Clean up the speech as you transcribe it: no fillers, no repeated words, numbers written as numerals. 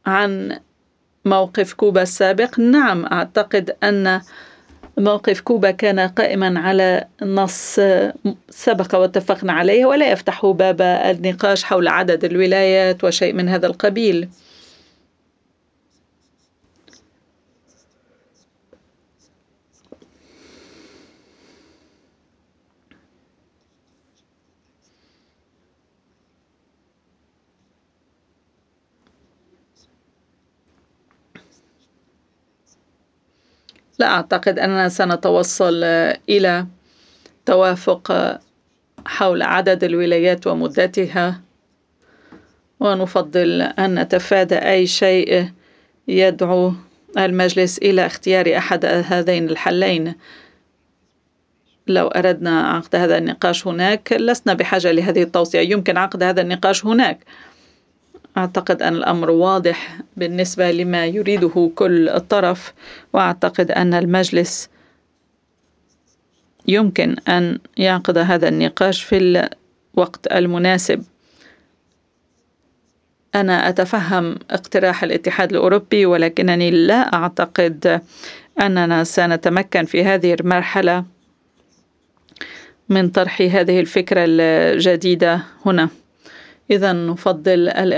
عن موقف كوبا السابق. نعم، أعتقد أن موقف كوبا كان قائما على نص سبق واتفقنا عليه، ولا يفتح باب النقاش حول عدد الولايات وشيء من هذا القبيل. لا أعتقد أننا سنتوصل إلى توافق حول عدد الولايات ومدتها، ونفضل أن نتفادى أي شيء يدعو المجلس إلى اختيار أحد هذين الحلين. لو أردنا عقد هذا النقاش هناك لسنا بحاجة لهذه التوصية، يمكن عقد هذا النقاش هناك. أعتقد أن الأمر واضح بالنسبة لما يريده كل طرف، وأعتقد أن المجلس يمكن أن يعقد هذا النقاش في الوقت المناسب. أنا أتفهم اقتراح الاتحاد الأوروبي، ولكنني لا أعتقد أننا سنتمكن في هذه المرحلة من طرح هذه الفكرة الجديدة هنا. إذا نفضل